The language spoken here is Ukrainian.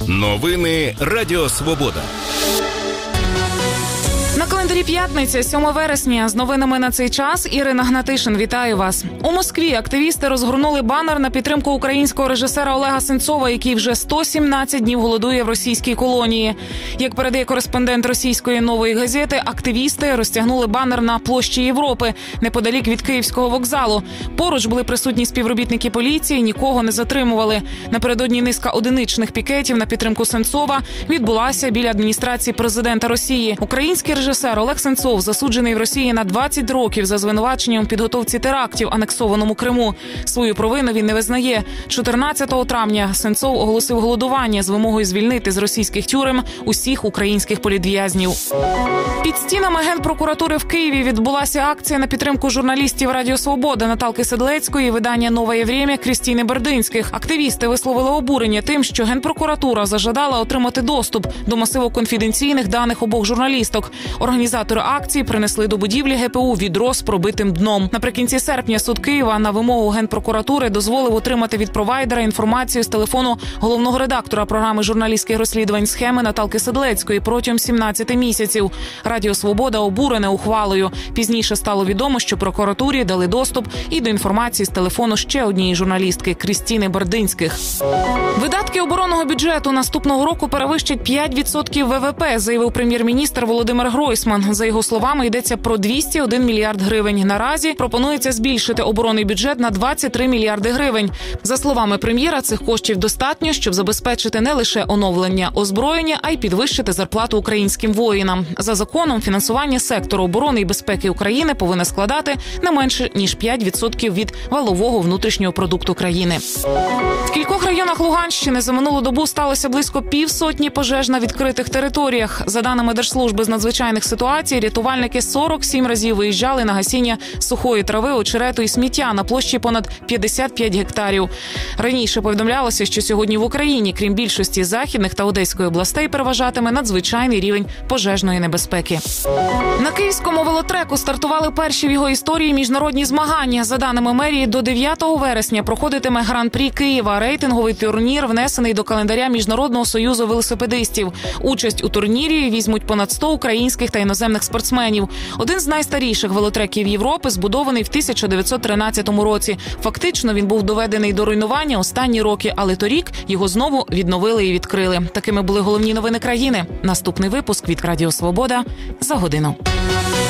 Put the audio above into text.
Новини Радіо Свобода. На календарі п'ятниця, 7 вересня. З новинами на цей час Ірина Гнатишин. Вітаю вас. У Москві активісти розгорнули банер на підтримку українського режисера Олега Сенцова, який вже 117 днів голодує в російській колонії. Як передає кореспондент російської «Нової газети», активісти розтягнули банер на площі Європи, неподалік від Київського вокзалу. Поруч були присутні співробітники поліції, нікого не затримували. Напередодні низка одиничних пікетів на підтримку Сенцова відбулася біля адміністрації президента Росії. Український режисер Олег Сенцов засуджений в Росії на 20 років за звинуваченням у підготовці терактів в анексованому Криму. Свою провину він не визнає. 14 травня Сенцов оголосив голодування з вимогою звільнити з російських тюрем усіх українських політв'язнів. Під стінами Генпрокуратури в Києві відбулася акція на підтримку журналістів Радіо Свобода Наталки Седлецької і видання «Нове Время» Крістіни Бердинських. Активісти висловили обурення тим, що Генпрокуратура зажадала отримати доступ до масиву конфіденційних даних обох журналісток. Організатори акції принесли до будівлі ГПУ відро з пробитим дном. Наприкінці серпня суд Києва на вимогу Генпрокуратури дозволив отримати від провайдера інформацію з телефону головного редактора програми журналістських розслідувань «Схеми» Наталки Седлецької протягом 17 місяців. Радіо Свобода обурене ухвалою. Пізніше стало відомо, що прокуратурі дали доступ і до інформації з телефону ще однієї журналістки – Крістіни Бердинських. Видатки оборонного бюджету наступного року перевищать 5% ВВП, заявив прем'єр-міністр Володимир Гройсман. За його словами, йдеться про 201 мільярд гривень. Наразі пропонується збільшити оборонний бюджет на 23 мільярди гривень. За словами прем'єра, цих коштів достатньо, щоб забезпечити не лише оновлення озброєння, а й підвищити зарплату українським воїнам. За законом, фінансування сектору оборони і безпеки України повинно складати не менше, ніж 5% від валового внутрішнього продукту країни. В кількох районах Луганщини за минулу добу сталося близько півсотні пожеж на відкритих територіях. За даними Держслужби з надзвичайних ситуацій, рятувальники 47 разів виїжджали на гасіння сухої трави, очерету і сміття на площі понад 55 гектарів. Раніше повідомлялося, що сьогодні в Україні, крім більшості західних та Одеської областей, переважатиме надзвичайний рівень пожежної небезпеки. На київському велотреку стартували перші в його історії міжнародні змагання. За даними мерії, до 9 вересня проходитиме Гран-прі Києва – рейтинговий турнір, внесений до календаря Міжнародного союзу велосипедистів. Участь у турнірі візьмуть понад 100 українських та іноземних спортсменів. Один з найстаріших велотреків Європи збудований в 1913 році. Фактично він був доведений до руйнування останні роки, але торік його знову відновили і відкрили. Такими були головні новини країни. Наступний випуск від Радіо Свобода за годину.